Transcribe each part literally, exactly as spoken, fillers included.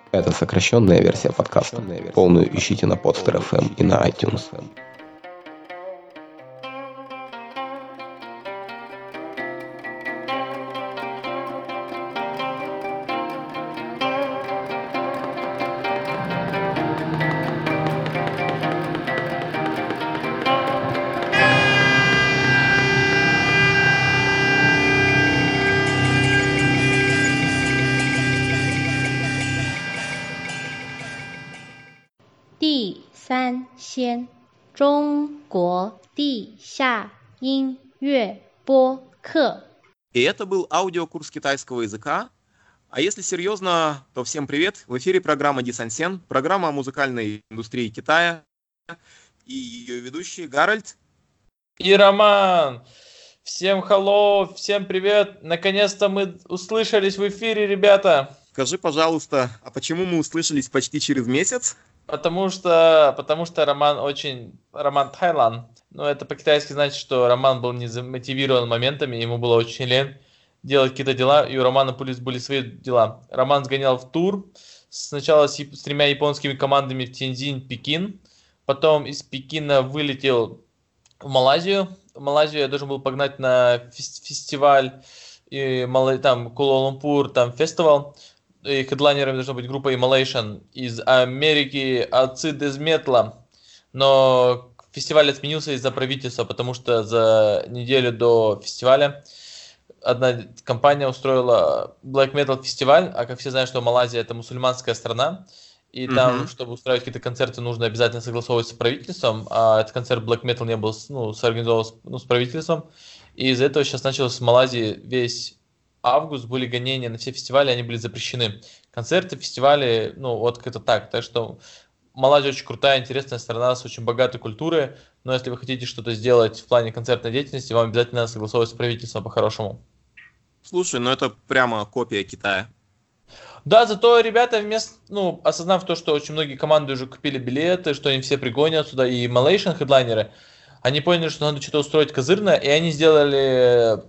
Это сокращенная версия подкаста. Полную ищите на Podster точка эф эм и на iTunes. Ди сан сен. 中国地下音乐播客. И это был аудиокурс китайского языка. А если серьезно, то всем привет. В эфире программа Ди сан сен, программа о музыкальной индустрии Китая. И ее ведущие Гарольд и Роман. Всем hello, всем привет. Наконец-то мы услышались в эфире, ребята. Скажи, пожалуйста, а почему мы услышались почти через месяц? Потому что, потому что Роман очень... Роман Тайлан. Ну, это по-китайски значит, что Роман был не замотивирован моментами, ему было очень лень делать какие-то дела, и у Романа были свои дела. Роман сгонял в тур, сначала с, с тремя японскими командами в Тяньцзинь, Пекин, потом из Пекина вылетел в Малайзию. В Малайзию я должен был погнать на фестиваль, и там Куала-Лумпур, там фестиваль. И хедлайнерами должна быть группа Immolation из Америки, отцы Дезметла. Но фестиваль отменился из-за правительства, потому что за неделю до фестиваля одна компания устроила Black Metal фестиваль, а как все знают, что Малайзия это мусульманская страна, и mm-hmm. там, чтобы устраивать какие-то концерты, нужно обязательно согласовывать с правительством, а этот концерт Black Metal не был ну, соорганизован с, ну, с правительством, и из-за этого сейчас началось в Малайзии весь август, были гонения на все фестивали, они были запрещены. Концерты, фестивали, ну вот как-то так, так что Малайзия очень крутая, интересная страна с очень богатой культурой, но если вы хотите что-то сделать в плане концертной деятельности, вам обязательно надо согласовывать с правительством по-хорошему. Слушай, ну это прямо копия Китая. Да, зато ребята, вместо, ну, осознав то, что очень многие команды уже купили билеты, что они все пригонят сюда, и Malaysian хедлайнеры, они поняли, что надо что-то устроить козырное, и они сделали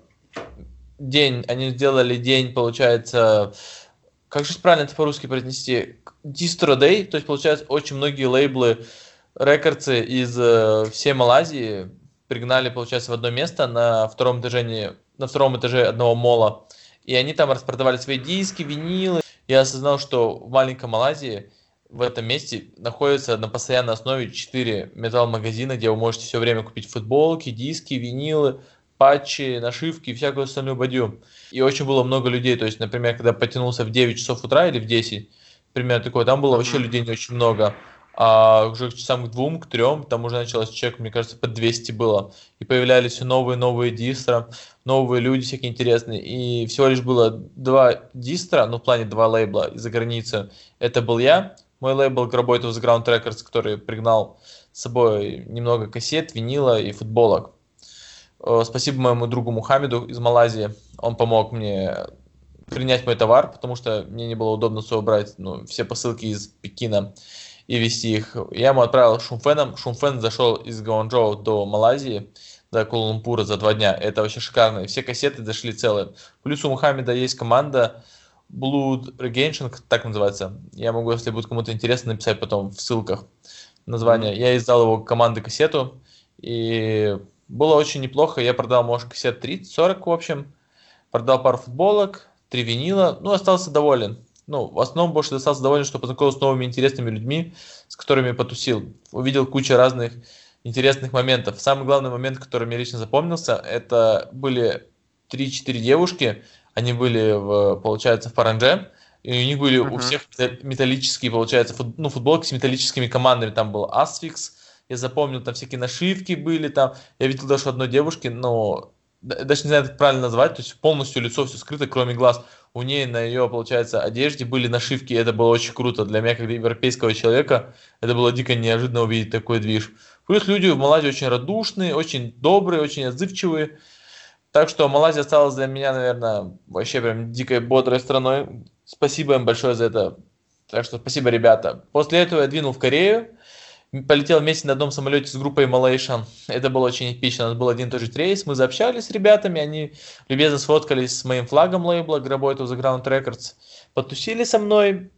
день, они сделали день, получается, как же правильно это по-русски произнести, Distro Day, то есть, получается, очень многие лейблы, рекордсы из э, всей Малайзии пригнали, получается, в одно место на втором этаже, на втором этаже одного мола, и они там распродавали свои диски, винилы. Я осознал, что в маленькой Малайзии в этом месте находится на постоянной основе четыре металл-магазина, где вы можете все время купить футболки, диски, винилы, патчи, нашивки и всякую остальную бадью. И очень было много людей, то есть, например, когда потянулся в девять часов утра или в десять, примерно такое, там было вообще людей не очень много. А уже к часам к двум, к трем, там уже началось чек, мне кажется, под двести было. И появлялись все новые-новые дистро, новые люди всякие интересные. И всего лишь было два дистро, ну в плане два лейбла из-за границы. Это был я, мой лейбл Graboid of the Ground Records, который пригнал с собой немного кассет, винила и футболок. Спасибо моему другу Мухаммеду из Малайзии. Он помог мне принять мой товар, потому что мне не было удобно с собой брать ну, все посылки из Пекина и везти их. Я ему отправил Шумфеном. Шумфен зашел из Гуанчжоу до Малайзии, до Куала-Лумпура за два дня. Это вообще шикарно. Все кассеты дошли целые. Плюс у Мухаммеда есть команда Blood Regention, так называется. Я могу, если будет кому-то интересно, написать потом в ссылках название. Mm-hmm. Я издал его команды кассету, и было очень неплохо. Я продал, может, кассет тридцать-сорок, в общем. Продал пару футболок, три винила. Ну, остался доволен. Ну, в основном больше остался доволен, что познакомился с новыми интересными людьми, с которыми потусил. Увидел кучу разных интересных моментов. Самый главный момент, который мне лично запомнился, это были три-четыре девушки. Они были, в, получается, в Паранже. И у них были uh-huh. у всех металлические, получается, фут, ну, футболки с металлическими командами. Там был Asphyx. Я запомнил, там всякие нашивки были. Там. Я видел даже одной девушки, но даже не знаю, как правильно назвать. То есть полностью лицо все скрыто, кроме глаз. У нее на ее, получается, одежде были нашивки. Это было очень круто. Для меня, как для европейского человека, это было дико неожиданно увидеть такой движ. Плюс люди в Малайзии очень радушные, очень добрые, очень отзывчивые. Так что Малайзия осталась для меня, наверное, вообще прям дикой бодрой страной. Спасибо им большое за это. Так что спасибо, ребята. После этого я двинул в Корею. Полетел вместе на одном самолете с группой Immolation. Это было очень эпично. У нас был один и тот же рейс. Мы заобщались с ребятами. Они любезно сфоткались с моим флагом лейбла Graboid of the Ground Records. Потусили со мной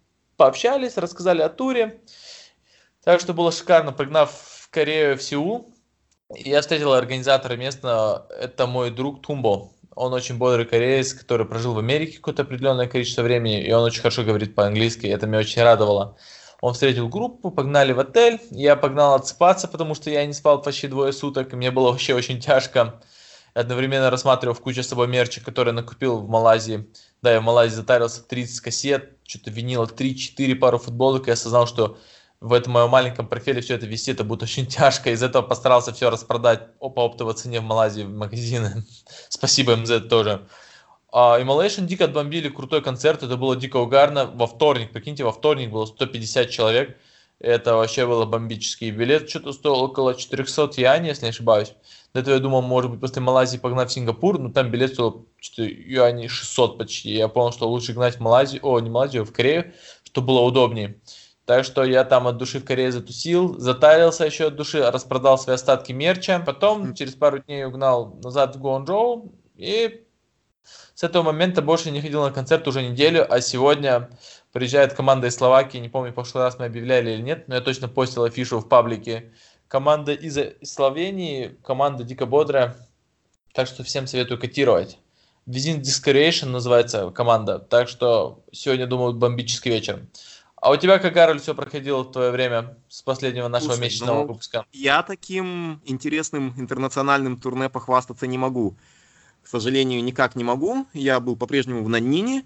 пообщались, рассказали о туре. Так что было шикарно, пригнав в Корею, в Сеул. Я встретил организатора местного, это мой друг Тумбо. Он очень бодрый кореец, который прожил в Америке какое-то определенное количество времени, и он очень хорошо говорит по-английски, это меня очень радовало. Он встретил группу, погнали в отель, я погнал отсыпаться, потому что я не спал почти двое суток, и мне было вообще очень тяжко. Одновременно рассматривал в кучу с собой мерча, который накупил в Малайзии. Да, я в Малайзии затарился тридцать кассет, что-то винила три-четыре пару футболок, и осознал, что в этом моем маленьком портфеле все это вести, это будет очень тяжко. Из этого постарался все распродать по оптовой цене в Малайзии в магазины. Спасибо им за это тоже. Uh, Immolation дико отбомбили, крутой концерт, это было дико угарно. Во вторник, прикиньте, во вторник было сто пятьдесят человек. Это вообще было бомбический. Билет что-то стоил около четыреста юаней, если не ошибаюсь. До этого я думал, может быть, после Малайзии погнать в Сингапур, но там билет стоил что-то юаней шестьсот почти. Я понял, что лучше гнать в Малайзию, о, не Малайзию, а в Корею, чтобы было удобнее. Так что я там от души в Корее затусил, затарился еще от души, распродал свои остатки мерча. Потом через пару дней угнал назад в Гуанчжоу и... С этого момента больше не ходил на концерт уже неделю, а сегодня приезжает команда из Словакии, не помню, в прошлый раз мы объявляли или нет, но я точно постил афишу в паблике. Команда из Словении, команда дико бодрая, так что всем советую котировать. Within Discoration называется команда, так что сегодня, думаю, бомбический вечер. А у тебя как, Гарольд, все проходило в твое время с последнего нашего Слушай, месячного ну, выпуска? Я таким интересным интернациональным турне похвастаться не могу. К сожалению, никак не могу. Я был по-прежнему в Наннине.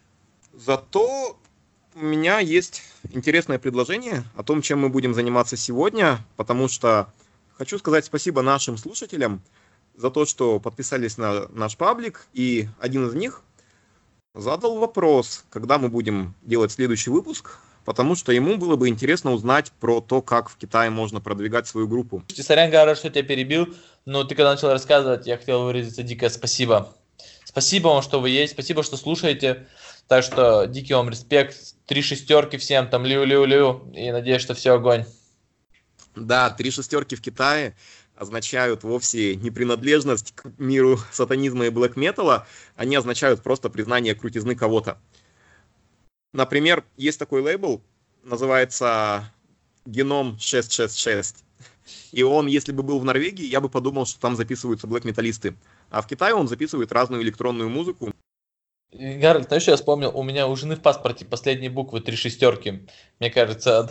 Зато у меня есть интересное предложение о том, чем мы будем заниматься сегодня, потому что хочу сказать спасибо нашим слушателям за то, что подписались на наш паблик, и один из них задал вопрос, когда мы будем делать следующий выпуск, потому что ему было бы интересно узнать про то, как в Китае можно продвигать свою группу. Сорян, Гарольд, что я тебя перебил, но ты когда начал рассказывать, я хотел выразиться дикое спасибо. Спасибо вам, что вы есть, спасибо, что слушаете. Так что дикий вам респект, три шестерки всем, там лю-лю-лю, и надеюсь, что все огонь. Да, три шестерки в Китае означают вовсе не принадлежность к миру сатанизма и блэк-металла, они означают просто признание крутизны кого-то. Например, есть такой лейбл, называется Геном шестьсот шестьдесят шесть. И он, если бы был в Норвегии, я бы подумал, что там записываются блэк-металлисты. А в Китае он записывает разную электронную музыку. Гарольд, знаешь, что я вспомнил? У меня у жены в паспорте последние буквы три шестерки. Мне кажется,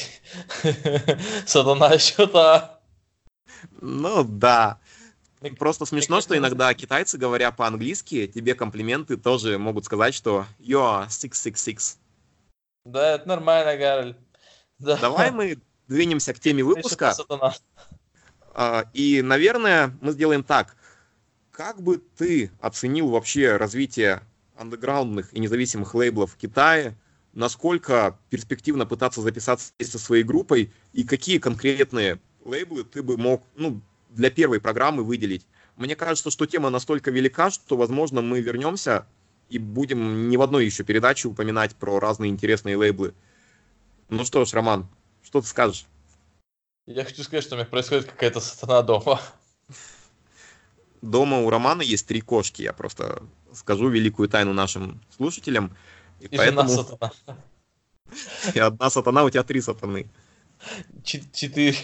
сатана что-то... Ну да. Просто смешно, что иногда китайцы, говоря по-английски, тебе комплименты тоже могут сказать, что you are шестьсот шестьдесят шесть. Да, это нормально, Гарольд. Да. Давай мы двинемся к теме выпуска. И, наверное, мы сделаем так. Как бы ты оценил вообще развитие андеграундных и независимых лейблов в Китае? Насколько перспективно пытаться записаться со своей группой? И какие конкретные лейблы ты бы мог, ну, для первой программы выделить? Мне кажется, что тема настолько велика, что, возможно, мы вернемся и будем не в одной еще передаче упоминать про разные интересные лейблы. Ну что ж, Роман, что ты скажешь? Я хочу сказать, что у меня происходит какая-то сатана дома. Дома у Романа есть три кошки. Я просто скажу великую тайну нашим слушателям. И, и поэтому... жена сатана. И одна сатана, у тебя три сатаны. Четыре.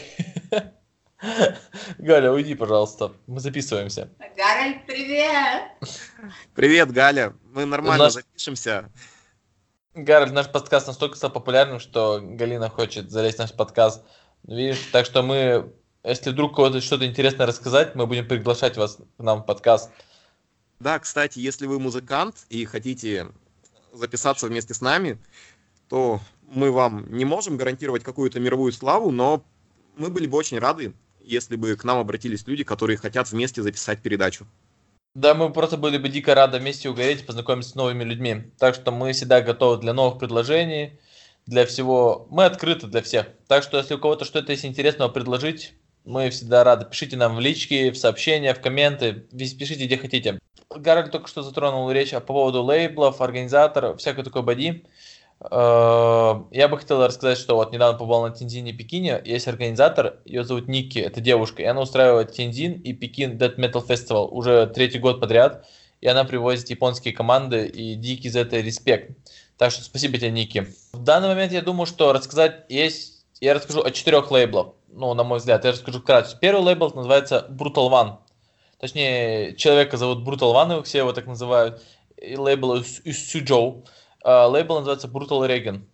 Галя, уйди, пожалуйста. Мы записываемся. Гарольд, привет! Привет, Галя. Мы нормально наш... запишемся. Гарольд, наш подкаст настолько стал популярным, что Галина хочет залезть в наш подкаст. Видишь, так что мы, если вдруг кого-то что-то интересное рассказать, мы будем приглашать вас к нам в подкаст. Да, кстати, если вы музыкант и хотите записаться вместе с нами, то мы вам не можем гарантировать какую-то мировую славу, но мы были бы очень рады, если бы к нам обратились люди, которые хотят вместе записать передачу. Да, мы просто были бы дико рады вместе угореть и познакомиться с новыми людьми. Так что мы всегда готовы для новых предложений, для всего. Мы открыты для всех. Так что, если у кого-то что-то есть интересного предложить, мы всегда рады. Пишите нам в лички, в сообщения, в комменты. Пишите, где хотите. Гарольд только что затронул речь по поводу лейблов, организаторов, всякой такой боди. Я бы хотел рассказать, что вот недавно побывал на Тяньцзине и Пекине. Есть организатор, ее зовут Никки, это девушка. И она устраивает Тяньцзин и Пекин Death Metal Festival уже третий год подряд. И она привозит японские команды, и дикий за это респект. Так что спасибо тебе, Ники. В данный момент я думаю, что рассказать есть... Я расскажу о четырех лейблах. Ну, на мой взгляд, я расскажу вкратце. Первый лейбл называется Brutal One. Точнее, человека зовут Brutal One, все его так называют. И лейбл из, из Сючжоу. Uh, лейбл называется Brutal Regen.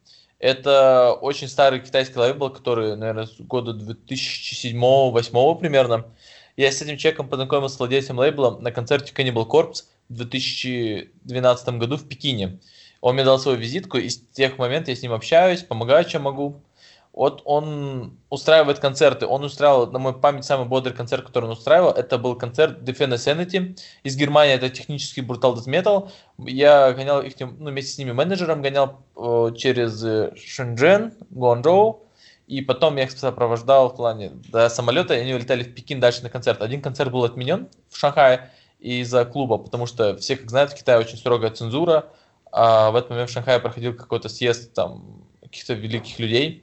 Это очень старый китайский лейбл, который, наверное, с года две тысячи седьмого-две тысячи восьмого примерно. Я с этим человеком познакомился с владельцем лейбла на концерте Cannibal Corpse в две тысячи двенадцатом году в Пекине. Он мне дал свою визитку, и с тех моментов я с ним общаюсь, помогаю, чем могу. Вот он устраивает концерты. Он устраивал, на мою память, самый бодрый концерт, который он устраивал. Это был концерт Defend Sanity из Германии. Это технический Brutal Death Metal. Я гонял их, ну, вместе с ними менеджером, гонял э, через Шэньчжэнь, Гуанчжоу. И потом я их сопровождал в плане до самолета, и они улетали в Пекин дальше на концерт. Один концерт был отменен в Шанхае из-за клуба, потому что все, как знают, в Китае очень строгая цензура. А в этот момент в Шанхае проходил какой-то съезд там каких-то великих людей.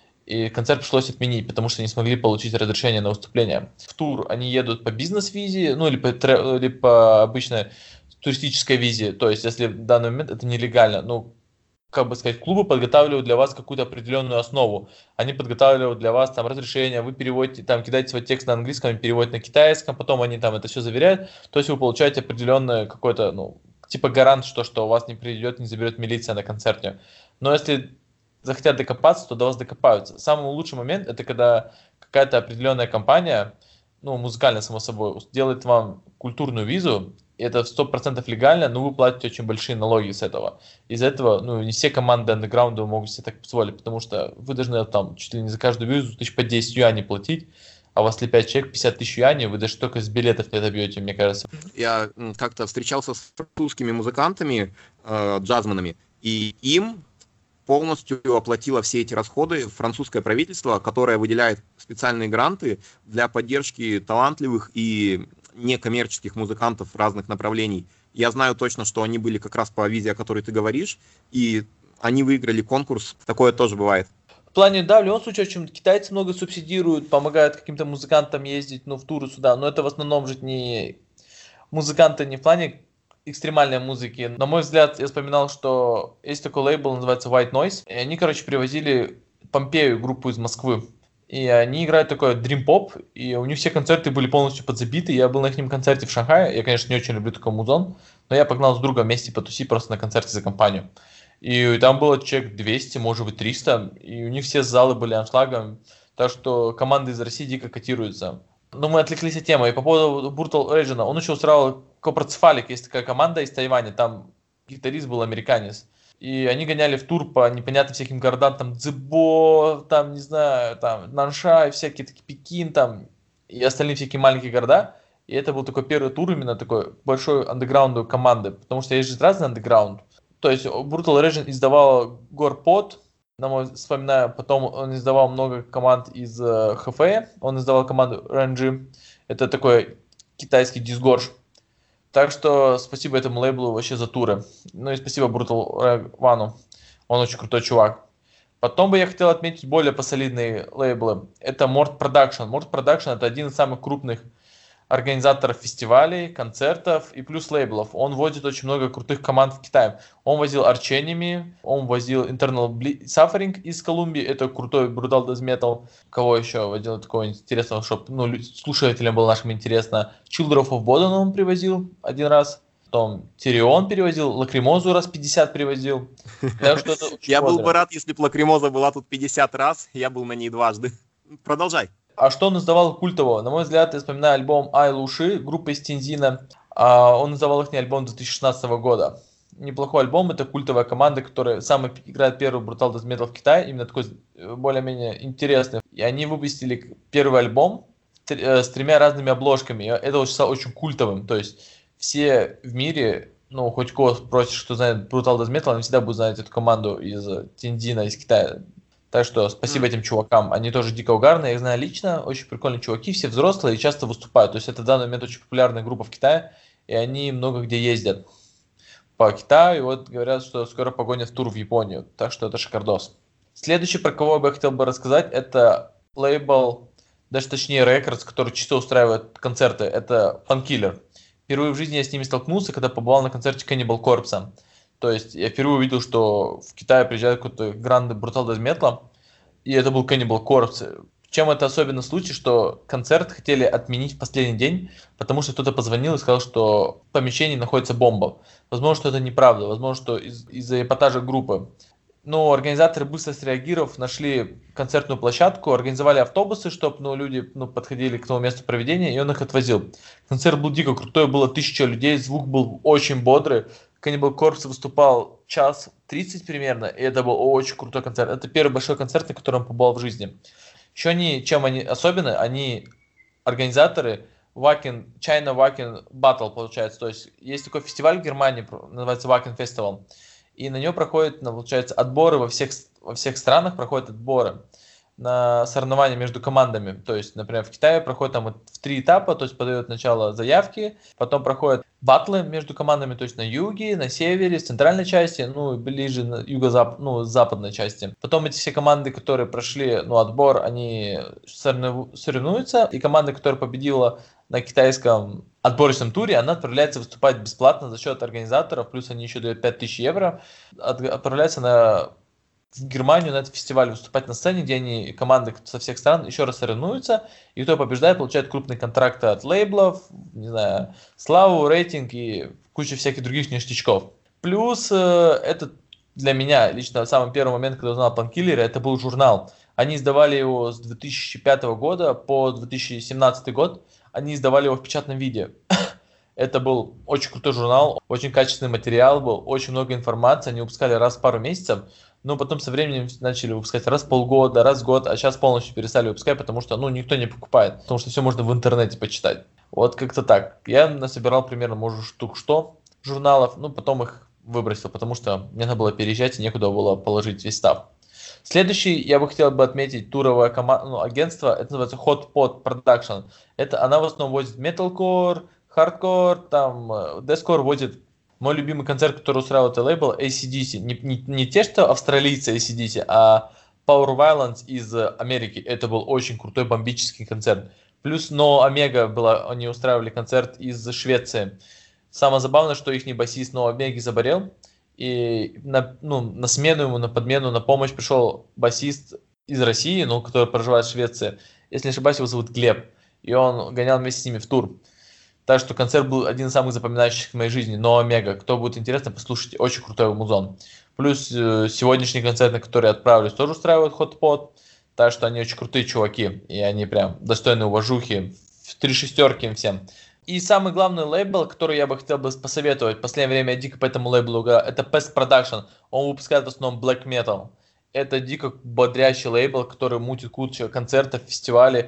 И концерт пришлось отменить, потому что не смогли получить разрешение на выступление. В тур они едут по бизнес-визе, ну или по, или по обычной туристической визе. То есть, если в данный момент это нелегально, ну, как бы сказать, клубы подготавливают для вас какую-то определенную основу. Они подготавливают для вас там разрешение, вы переводите, там кидаете свой текст на английском, переводите на китайском, потом они там это все заверяют. То есть вы получаете определенный какой-то, ну, типа гарант, что, что у вас не придет, не заберет милиция на концерте. Но если захотят докопаться, то до вас докопаются. Самый лучший момент — это когда какая-то определенная компания, ну, музыкальная, само собой, делает вам культурную визу, и это сто процентов легально, но вы платите очень большие налоги с этого. Из-за этого, ну, не все команды андеграунда могут себе так позволить, потому что вы должны там чуть ли не за каждую визу тысяч по десять юаней платить, а у вас ли пять человек, пятьдесят тысяч юаней, вы даже только с билетов не добьете, мне кажется. Я как-то встречался с французскими музыкантами, э, джазменами, и им полностью оплатило все эти расходы французское правительство, которое выделяет специальные гранты для поддержки талантливых и некоммерческих музыкантов разных направлений. Я знаю точно, что они были как раз по визе, о которой ты говоришь, и они выиграли конкурс. Такое тоже бывает. В плане, да, в любом случае, очень китайцы много субсидируют, помогают каким-то музыкантам ездить, ну, в туры сюда, но это в основном же не музыканты не в плане экстремальной музыки. На мой взгляд, я вспоминал, что есть такой лейбл, называется White Noise, и они, короче, привозили Помпею, группу из Москвы, и они играют такой Dream Pop, и у них все концерты были полностью подзабиты. Я был на их концерте в Шанхае, я, конечно, не очень люблю такой музон, но я погнал с другом вместе потусить просто на концерте за компанию. И там было человек двести, может быть триста, и у них все залы были аншлагом, так что команды из России дико котируются. Но мы отвлеклись от темы. И по поводу Brutal Regen, он еще устраивал Копроцефалик, есть такая команда из Тайваня, там гитарист был американец. И они гоняли в тур по непонятным всяким городам, там Цзибо, там, не знаю, там Наншай, всякие такие, Пекин, там, и остальные всякие маленькие города. И это был такой первый тур именно такой большой андеграундовой команды, потому что есть же разный андеграунд. То есть Brutal Regen издавал Горпод, на мой вспоминаю, потом он издавал много команд из э, эйч эф эй, он издавал команду Рэнджи, это такой китайский дисгорж. Так что спасибо этому лейблу вообще за туры. Ну и спасибо Brutal One, он очень крутой чувак. Потом бы я хотел отметить более посолидные лейблы. Это Mort Production. Mort Production — это один из самых крупных организаторов фестивалей, концертов и плюс лейблов. Он возит очень много крутых команд в Китае. Он возил Arch Enemy, он возил Internal Suffering из Колумбии, это крутой Brutal Death Metal. Кого еще возил такого интересного, чтобы, ну, слушателям было нашим интересно? Children of Bodom он привозил один раз. Потом Тирион перевозил, Лакримозу раз пятьдесят привозил. Я был бы рад, если бы Лакримоза была тут пятьдесят раз, я был на ней дважды. Продолжай. А что он издавал культового? На мой взгляд, я вспоминаю альбом Ай Луши, группы из Тинзина. Он издавал их альбом две тысячи шестнадцатого года. Неплохой альбом, это культовая команда, которая самый играет первый Brutal Death Metal в Китае, именно такой более-менее интересный. И они выпустили первый альбом с тремя разными обложками. Это очень, очень культовым, то есть все в мире, ну, хоть кого спросишь, кто знает Brutal Death Metal, они всегда будут знать эту команду из Тинзина, из Китая. Так что спасибо mm. этим чувакам. Они тоже дико угарные, я их знаю лично, очень прикольные чуваки, все взрослые и часто выступают. То есть это в данный момент очень популярная группа в Китае, и они много где ездят по Китаю. И вот говорят, что скоро погонят в тур в Японию. Так что это шикардос. Следующий, про кого я хотел бы рассказать, это лейбл, даже точнее Records, который чисто устраивает концерты. Это Painkiller. Впервые в жизни я с ними столкнулся, когда побывал на концерте Cannibal Corpse. То есть я впервые увидел, что в Китае приезжает какой-то Grande Brutal Death Metal, и это был Cannibal Corpse. Чем это особенно случай, что концерт хотели отменить в последний день, потому что кто-то позвонил и сказал, что в помещении находится бомба. Возможно, что это неправда, возможно, что из- из-за эпатажа группы. Но организаторы, быстро среагировав, нашли концертную площадку, организовали автобусы, чтобы ну, люди ну, подходили к тому месту проведения, и он их отвозил. Концерт был дико крутой, было тысяча людей, звук был очень бодрый. Cannibal Corpse выступал час тридцать примерно, и это был очень крутой концерт. Это первый большой концерт, на котором он побывал в жизни. Еще они, чем они особенны, они организаторы Wacken, China Wacken Battle, получается. То есть есть такой фестиваль в Германии, называется Wacken Festival. И на него проходят, ну, получается, отборы во всех, во всех странах, проходят отборы на соревнования между командами. То есть, например, в Китае проходят там вот в три этапа, то есть подают сначала заявки, потом проходят баттлы между командами, то есть на юге, на севере, в центральной части, ну, ближе на юго-запад, ну, западной части. Потом эти все команды, которые прошли, ну, отбор, они соревну- соревнуются, и команда, которая победила на китайском отборочном туре, она отправляется выступать бесплатно за счет организаторов, плюс они еще дают пять тысяч евро, от- отправляется на в Германию на этот фестиваль выступать на сцене, где они, команды со всех стран, еще раз соревнуются, и кто побеждает, получает крупные контракты от лейблов, не знаю, славу, рейтинг и кучу всяких других ништячков. Плюс э, это для меня лично в самый первый момент, когда узнал о Painkiller, это был журнал. Они издавали его с две тысячи пятого года по две тысячи семнадцатый год, они издавали его в печатном виде. Это был очень крутой журнал, очень качественный материал был, очень много информации, они выпускали раз в пару месяцев, но потом со временем начали выпускать раз в полгода, раз в год, а сейчас полностью перестали выпускать, потому что ну, никто не покупает, потому что все можно в интернете почитать. Вот как-то так. Я насобирал примерно, может, штук сто журналов, ну потом их выбросил, потому что мне надо было переезжать и некуда было положить весь став. Следующий, я бы хотел бы отметить, туровое кома- ну, агентство, это называется Hot Pot Production. Это, она в основном возит metalcore, hardcore, там, deathcore возит. Мой любимый концерт, который устраивал этот лейбл, эй си ди си. Не, не, не те, что австралийцы эй си ди си, а Power Violence из Америки. Это был очень крутой бомбический концерт. Плюс No Omega была, они устраивали концерт из Швеции. Самое забавное, что их басист No Omega заболел. И на, ну, на смену ему, на подмену, на помощь пришел басист из России, ну, который проживает в Швеции. Если не ошибаюсь, его зовут Глеб. И он гонял вместе с ними в тур. Так что концерт был один из самых запоминающих в моей жизни. Но Омега. Кто будет интересно, послушайте. Очень крутой музон. Плюс э, сегодняшний концерт, на который я отправлюсь, тоже устраивают Hot Pot. Так что они очень крутые чуваки. И они прям достойны уважухи. В три шестерки им всем. И самый главный лейбл, который я бы хотел бы посоветовать, в последнее время я дико по этому лейблу играю, это Pest Production. Он выпускает в основном black metal. Это дико бодрящий лейбл, который мутит кучу концертов, фестивалей.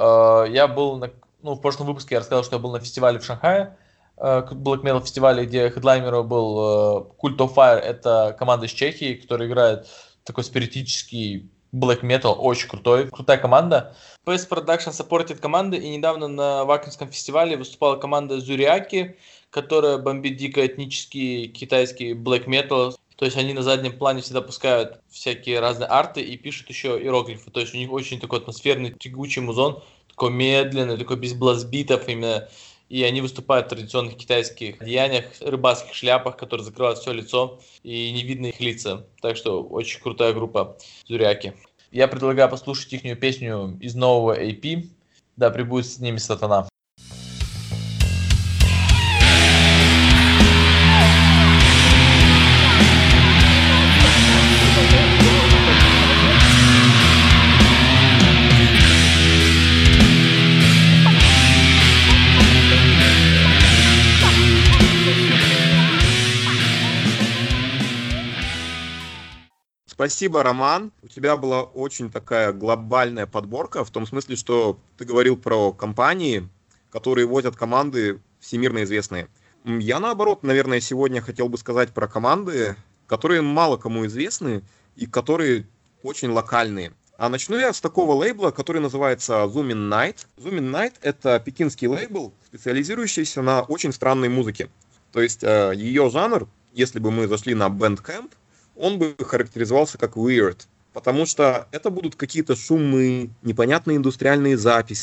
Я был, на, ну, в прошлом выпуске я рассказал, что я был на фестивале в Шанхае, black metal фестивале, где хедлайнером был Cult of Fire. Это команда из Чехии, которая играет такой спиритический black metal, очень крутой, крутая команда. Pest Production саппортит команды, и недавно на Вакенском фестивале выступала команда Зуриаки, которая бомбит дико этнический китайский black metal. То есть они на заднем плане всегда пускают всякие разные арты и пишут еще иероглифы. То есть у них очень такой атмосферный, тягучий музон, такой медленный, такой без бластбитов именно. И они выступают в традиционных китайских одеяниях, рыбацких шляпах, которые закрывают все лицо, и не видно их лица. Так что очень крутая группа Зуряки. Я предлагаю послушать их песню из нового эй пи «Да пребудет с ними сатана». Спасибо, Роман. У тебя была очень такая глобальная подборка, в том смысле, что ты говорил про компании, которые возят команды всемирно известные. Я, наоборот, наверное, сегодня хотел бы сказать про команды, которые мало кому известны и которые очень локальные. А начну я с такого лейбла, который называется Zoomin Night. Zoomin Night — это пекинский лейбл, специализирующийся на очень странной музыке. То есть э, ее жанр, если бы мы зашли на Bandcamp, он бы характеризовался как weird, потому что это будут какие-то шумные, непонятные индустриальные записи,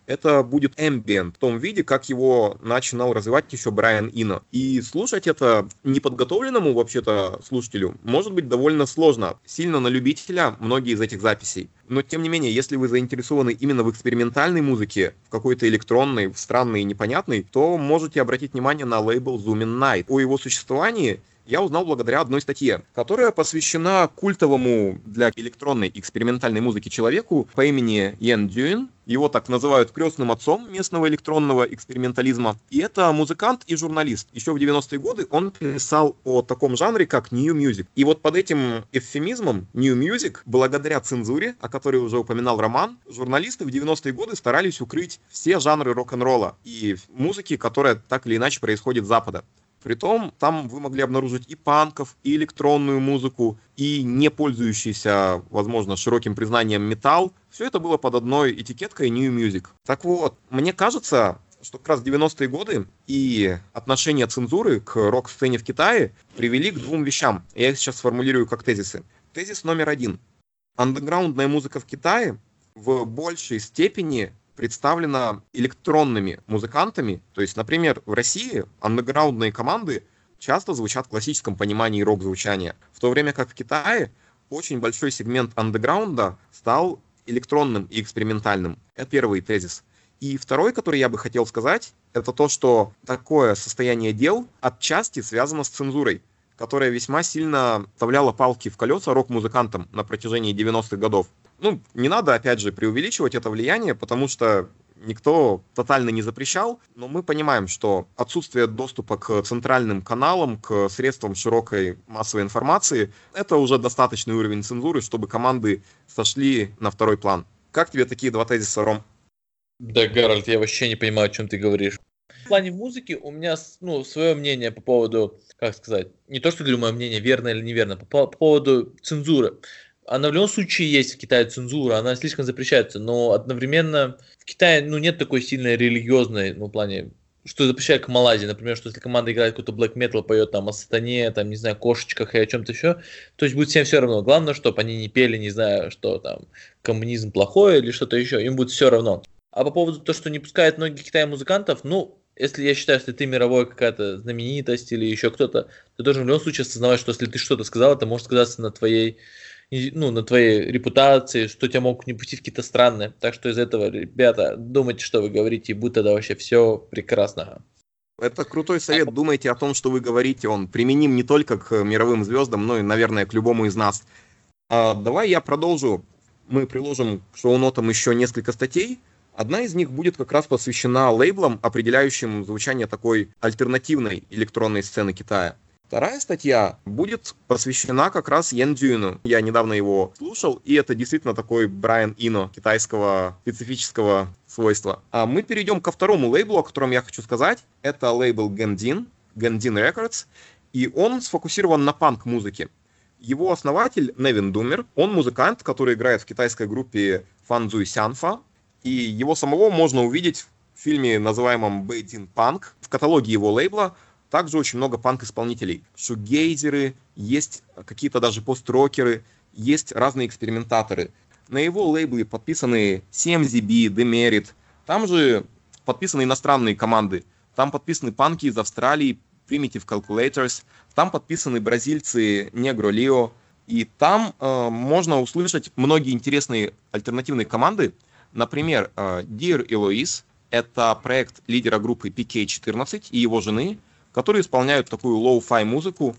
это будет ambient в том виде, как его начинал развивать еще Брайан Ино. И слушать это неподготовленному вообще-то слушателю может быть довольно сложно. Сильно на любителя многие из этих записей. Но тем не менее, если вы заинтересованы именно в экспериментальной музыке, в какой-то электронной, в странной и непонятной, то можете обратить внимание на лейбл Zoomin' Night. О его существовании я узнал благодаря одной статье, которая посвящена культовому для электронной экспериментальной музыки человеку по имени Йен Дюин. Его так называют крестным отцом местного электронного экспериментализма. И это музыкант и журналист. Еще в девяностые годы он писал о таком жанре, как New Music. И вот под этим эвфемизмом New Music, благодаря цензуре, о которой уже упоминал Роман, журналисты в девяностые годы старались укрыть все жанры рок-н-ролла и музыки, которая так или иначе происходит с Запада. Притом, там вы могли обнаружить и панков, и электронную музыку, и не пользующийся, возможно, широким признанием металл. Все это было под одной этикеткой New Music. Так вот, мне кажется, что как раз девяностые годы и отношение цензуры к рок-сцене в Китае привели к двум вещам. Я их сейчас сформулирую как тезисы. Тезис номер один. Андеграундная музыка в Китае в большей степени представлена электронными музыкантами. То есть, например, в России андеграундные команды часто звучат в классическом понимании рок-звучания, в то время как в Китае очень большой сегмент андеграунда стал электронным и экспериментальным. Это первый тезис. И второй, который я бы хотел сказать, это то, что такое состояние дел отчасти связано с цензурой, которая весьма сильно вставляла палки в колеса рок-музыкантам на протяжении девяностых годов. Ну, не надо, опять же, преувеличивать это влияние, потому что никто тотально не запрещал, но мы понимаем, что отсутствие доступа к центральным каналам, к средствам широкой массовой информации, это уже достаточный уровень цензуры, чтобы команды сошли на второй план. Как тебе такие два тезиса, Ром? Да, Гарольд, я вообще не понимаю, о чем ты говоришь. В плане музыки у меня, ну, свое мнение по поводу, как сказать, не то, что говорю, мое мнение верно или неверно, по, по поводу цензуры. Она в любом случае есть в Китае цензура, она слишком запрещается, но одновременно в Китае, ну, нет такой сильной религиозной, ну, в плане, что запрещает к Малайзии, например, что если команда играет какой-то black metal, поет там о сатане, там, не знаю, кошечках и о чем-то еще, то есть будет всем все равно. Главное, чтобы они не пели, не знаю, что там, коммунизм плохой или что-то еще, им будет все равно. А по поводу того, что не пускают многих Китая музыкантов, ну, если я считаю, что ты мировой какая-то знаменитость или еще кто-то, ты должен в любом случае осознавать, что если ты что-то сказал, это может сказаться на твоей, ну, на твоей репутации, что тебя могут не пустить какие-то странные. Так что из этого, ребята, думайте, что вы говорите, и будет тогда вообще все прекрасно. Это крутой совет. Думайте о том, что вы говорите. Он применим не только к мировым звездам, но и, наверное, к любому из нас. А, давай я продолжу. Мы приложим к шоу-нотам еще несколько статей. Одна из них будет как раз посвящена лейблам, определяющим звучание такой альтернативной электронной сцены Китая. Вторая статья будет посвящена как раз Йен Дюину. Я недавно его слушал, и это действительно такой Брайан Ино китайского специфического свойства. А мы перейдем ко второму лейблу, о котором я хочу сказать. Это лейбл Gendin, Gendin Records, и он сфокусирован на панк-музыке. Его основатель Невин Думер, он музыкант, который играет в китайской группе Фанзуй Сянфа, и его самого можно увидеть в фильме, называемом Бэйдин Панк. В каталоге его лейбла также очень много панк-исполнителей. Шугейзеры, есть какие-то даже пост-рокеры, есть разные экспериментаторы. На его лейбле подписаны си эм зет би, Demerit. Там же подписаны иностранные команды. Там подписаны панки из Австралии, Primitive Calculators. Там подписаны бразильцы Negro Leo. И там э, можно услышать многие интересные альтернативные команды. Например, Dear Eloise — это проект лидера группы пи кей четырнадцать и его жены, которые исполняют такую лоу-фай музыку.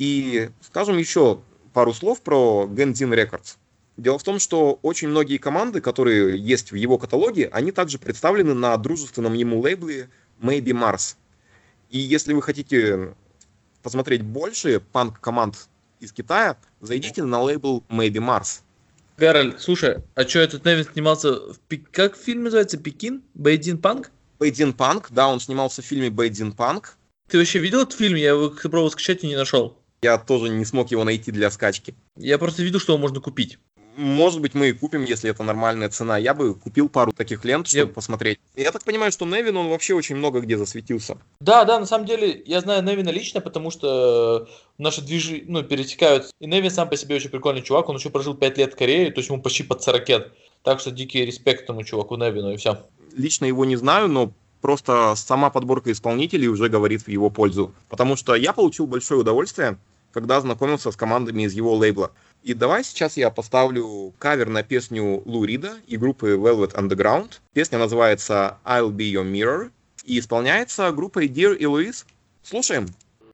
И скажем еще пару слов про Gendin Records. Дело в том, что очень многие команды, которые есть в его каталоге, они также представлены на дружественном ему лейбле Maybe Mars. И если вы хотите посмотреть больше панк-команд из Китая, зайдите на лейбл Maybe Mars. Гарольд, слушай, а что, этот Невин снимался в... Как фильм называется? Пекин? Бэйдин Панк? Бэйдин Панк, да, он снимался в фильме Бэйдин Панк. Ты вообще видел этот фильм? Я его пробовал скачать и не нашел. Я тоже не смог его найти для скачки. Я просто видел, что его можно купить. Может быть, мы и купим, если это нормальная цена. Я бы купил пару таких лент, чтобы я... посмотреть. Я так понимаю, что Невин, он вообще очень много где засветился. Да, да, на самом деле, я знаю Невина лично, потому что наши движи, ну, перетекают. И Невин сам по себе очень прикольный чувак, он еще прожил пять лет в Корее, то есть ему почти под сорок лет. Так что дикий респект тому чуваку Невину, и все. лично его не знаю, но просто сама подборка исполнителей уже говорит в его пользу. Потому что я получил большое удовольствие, когда знакомился с командами из его лейбла. И давай сейчас я поставлю кавер на песню Лу Рида и группы Velvet Underground. Песня называется I'll Be Your Mirror и исполняется группой Dear и Louise. Слушаем.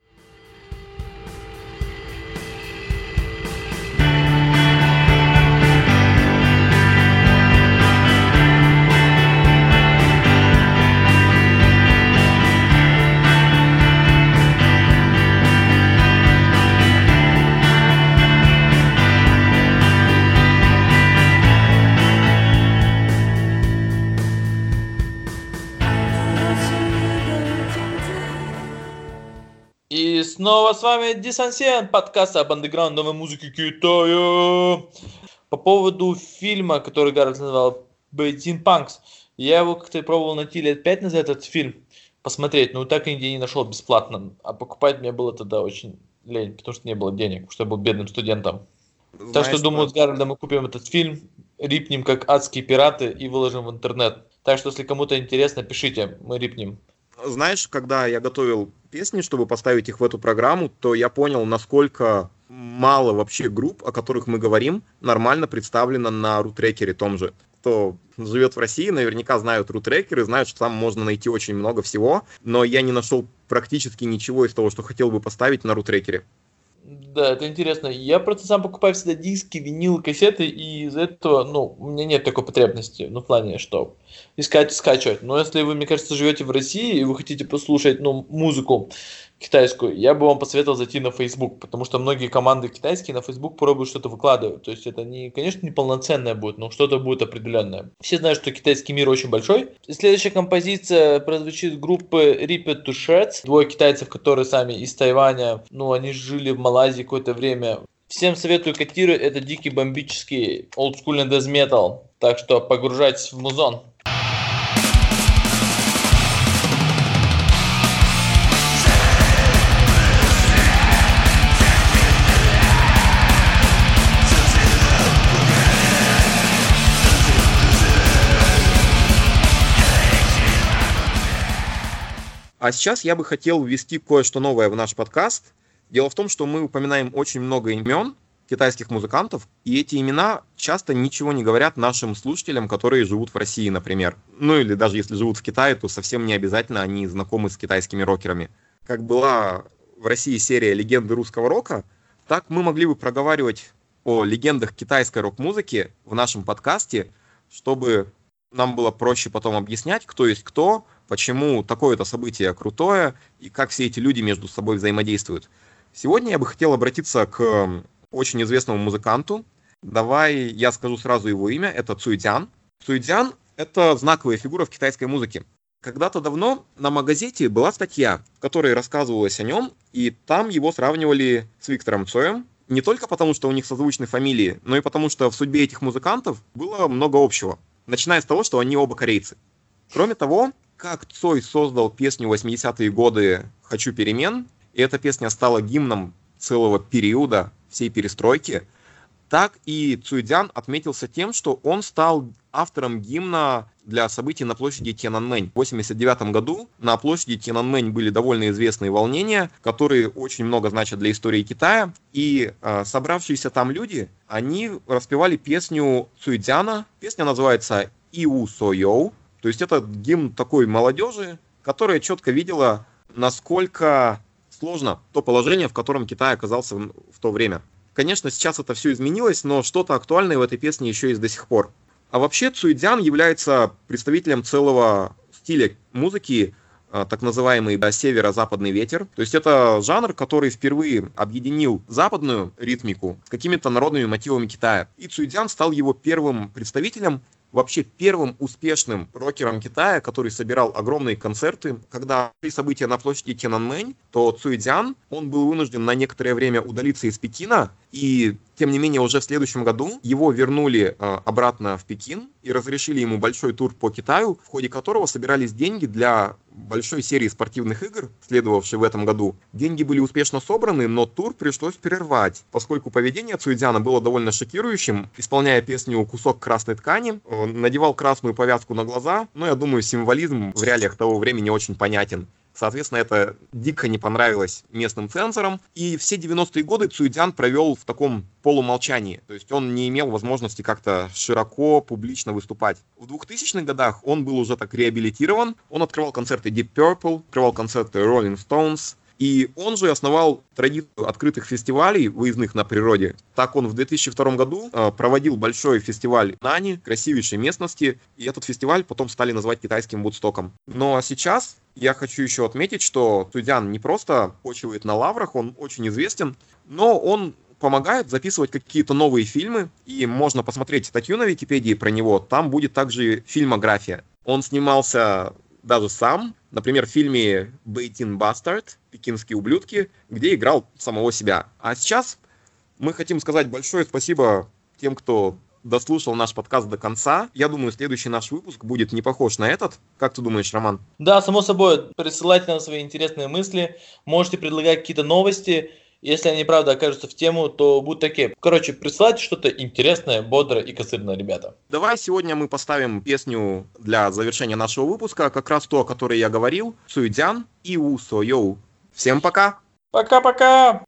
И снова с вами Дисансен, подкаст об андеграундовой музыке Китая. По поводу фильма, который Гаррет назвал Teen Punks, я его как-то пробовал найти лет пять назад, этот фильм, посмотреть, но так и нигде не нашел бесплатно. А покупать мне было тогда очень лень, потому что не было денег, потому что я был бедным студентом. Знаешь, так что, думаю, с Гарретом мы купим этот фильм, рипнем как адские пираты и выложим в интернет. Так что, если кому-то интересно, пишите, мы рипнем. Знаешь, когда я готовил песни, чтобы поставить их в эту программу, то я понял, насколько мало вообще групп, о которых мы говорим, нормально представлено на рутрекере том же. Кто живет в России, наверняка знают рутрекеры, знают, что там можно найти очень много всего, но я не нашел практически ничего из того, что хотел бы поставить на рутрекере. Да, это интересно. Я просто сам покупаю всегда диски, винилы, кассеты, и из-за этого, ну, у меня нет такой потребности, ну, в плане, что искать и скачивать. Но если вы, мне кажется, живете в России, и вы хотите послушать, ну, музыку китайскую, я бы вам посоветовал зайти на Facebook, потому что многие команды китайские на Facebook пробуют что-то выкладывать. То есть это, не, конечно, не полноценное будет, но что-то будет определенное. Все знают, что китайский мир очень большой. Следующая композиция прозвучит группы Repeat to Shreds. Двое китайцев, которые сами из Тайваня, ну, они жили в Малайзии какое-то время. Всем советую котировать, это дикий бомбический олдскульный дэз-метал. Так что погружайтесь в музон. А сейчас я бы хотел ввести кое-что новое в наш подкаст. Дело в том, что мы упоминаем очень много имен китайских музыкантов, и эти имена часто ничего не говорят нашим слушателям, которые живут в России, например. Ну или даже если живут в Китае, то совсем не обязательно они знакомы с китайскими рокерами. Как была в России серия «Легенды русского рока», так мы могли бы проговаривать о легендах китайской рок-музыки в нашем подкасте, чтобы нам было проще потом объяснять, кто есть кто, почему такое-то событие крутое и как все эти люди между собой взаимодействуют. Сегодня я бы хотел обратиться к очень известному музыканту. Давай я скажу сразу его имя. Это Цуйцзян. Цуйцзян — это знаковая фигура в китайской музыке. Когда-то давно на Магазете была статья, в которой рассказывалось о нем, и там его сравнивали с Виктором Цоем. Не только потому, что у них созвучны фамилии, но и потому, что в судьбе этих музыкантов было много общего. Начиная с того, что они оба корейцы. Кроме того, как Цой создал песню восьмидесятые годы «Хочу перемен», и эта песня стала гимном целого периода всей перестройки, так и Цуйцзян отметился тем, что он стал автором гимна для событий на площади Тяньаньмэнь. В восемьдесят девятом году на площади Тяньаньмэнь были довольно известные волнения, которые очень много значат для истории Китая, и э, собравшиеся там люди, они распевали песню Цуйцзяна. Песня называется «Иу Со Йоу», то есть это гимн такой молодежи, которая четко видела, насколько сложно то положение, в котором Китай оказался в, в то время. Конечно, сейчас это все изменилось, но что-то актуальное в этой песне еще есть до сих пор. А вообще Цуйцзян является представителем целого стиля музыки, так называемый северо-западный ветер. То есть это жанр, который впервые объединил западную ритмику с какими-то народными мотивами Китая. И Цуйцзян стал его первым представителем, вообще первым успешным рокером Китая, который собирал огромные концерты. Когда при события на площади Тяньаньмэнь, то Цуйцзян, он был вынужден на некоторое время удалиться из Пекина, и Тем не менее, уже в следующем году его вернули э, обратно в Пекин и разрешили ему большой тур по Китаю, в ходе которого собирались деньги для большой серии спортивных игр, следовавшей в этом году. Деньги были успешно собраны, но тур пришлось прервать, поскольку поведение Цуйцзяна было довольно шокирующим. Исполняя песню «Кусок красной ткани», он надевал красную повязку на глаза, но я думаю, символизм в реалиях того времени очень понятен. Соответственно, это дико не понравилось местным цензорам. И все девяностые годы Цуйцзян провел в таком полумолчании. То есть он не имел возможности как-то широко, публично выступать. В двухтысячных годах он был уже так реабилитирован. Он открывал концерты Deep Purple, открывал концерты Rolling Stones. И он же основал традицию открытых фестивалей, выездных на природе. Так он в две тысячи втором году э, проводил большой фестиваль Нани, красивейшей местности, и этот фестиваль потом стали называть китайским Вудстоком. Но сейчас я хочу еще отметить, что Цуйцзян не просто почивает на лаврах, он очень известен, но он помогает записывать какие-то новые фильмы, и можно посмотреть статью на Википедии про него, там будет также фильмография. Он снимался даже сам, например, в фильме «Бэйтин Бастард», «Пекинские ублюдки», где играл самого себя. А сейчас мы хотим сказать большое спасибо тем, кто дослушал наш подкаст до конца. Я думаю, следующий наш выпуск будет не похож на этот. Как ты думаешь, Роман? Да, само собой, присылайте нам свои интересные мысли, можете предлагать какие-то новости. Если они, правда, окажутся в тему, то будут такие. Короче, присылайте что-то интересное, бодрое и козырное, ребята. Давай сегодня мы поставим песню для завершения нашего выпуска, как раз то, о которой я говорил, Цуйцзян и У Со Йоу. Всем пока! Пока-пока!